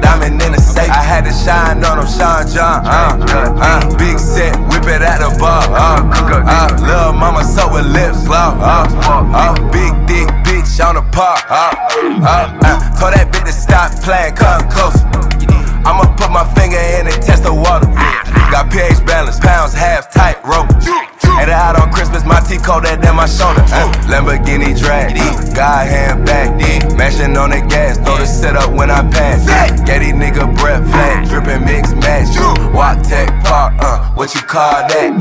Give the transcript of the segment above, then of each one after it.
diamond in the safe. I had to shine on them, Sean John. Big set, whip it at the bar. Lil' mama so with lips gloss. Big dick bitch on the park. Told that bitch to stop playing, come closer. I'ma put my finger in and test the water. Got pH balance, pounds, half, tight rope. Had it out on Christmas, my teeth colder than my shoulder. Lamborghini drag, God hand back, mashing on the gas, throw the set up when I pass. Get these nigga breath flat, drippin' mix match. Walk tech park, what you call that?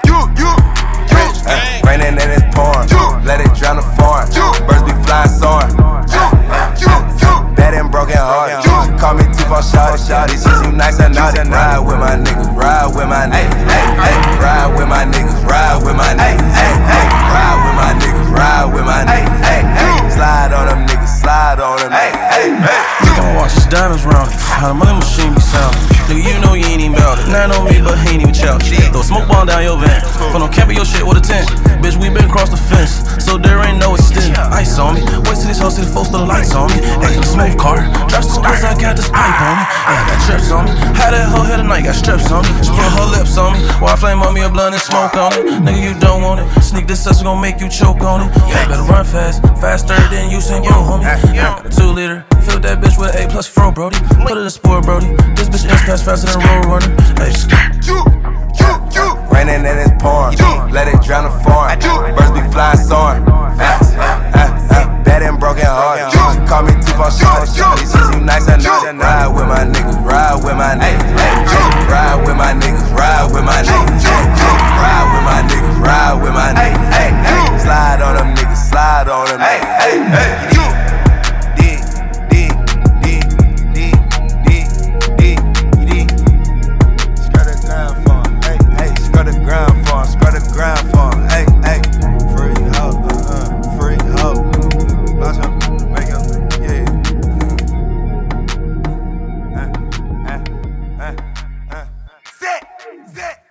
Raining and it's pouring, let it drown the foreign. Birds be flying soaring. Bad and broken heart. Call me T for shawty. She seem nice and naughty. Ride with my niggas, ride with my niggas. Ride with my niggas, ride with my niggas. Ride with my niggas, ride with my niggas. Slide on them niggas, slide on them. I'ma watch his diamonds round it. How the money machine be sound. Nigga, you know you ain't even bout it. Not on me, but he ain't even chout. Throw a smoke bomb down your van. Put on camping your shit with a tent. Bitch, we been across the fence, so there ain't no extent. Ice on me. Wait till these hoes see the folks throw the lights on me. Hey, smooth car. Drop some cause I got this pipe on me. Hey, got trips on me. How that hoe here tonight got strips on me. She put her lips on me. While I flame on me a blunt and smoke on it. Nigga, you don't want it. Sneak this up, we gon' make you choke on it. Yeah, better run fast. Faster than Usain Bolt, homie. Got a 2-liter. Fill that bitch with an A+ fro, brody. Put it in sport, brody. This bitch is fast faster than road runner. Hey, raining and it's pouring, let it drown the foreign. Birds be flying soaring. Bad and broken heart. Call me T for shawty. She seem nice and naughty. Ride with my niggas, ride with my niggas. Ride with my niggas, ride with my niggas. Ride with my niggas, ride with my niggas. Slide on them niggas, slide on them. Zet.